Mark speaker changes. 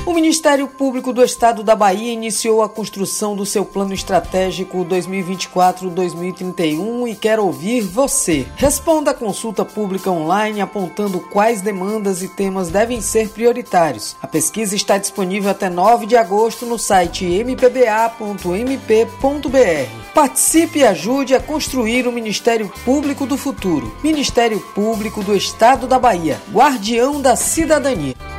Speaker 1: O Ministério Público do Estado da Bahia iniciou a construção do seu Plano Estratégico 2024-2031 e quer ouvir você. Responda a consulta pública online apontando quais demandas e temas devem ser prioritários. A pesquisa está disponível até 9 de agosto no site mpba.mp.br. Participe e ajude a construir o Ministério Público do Futuro. Ministério Público do Estado da Bahia, guardião da cidadania.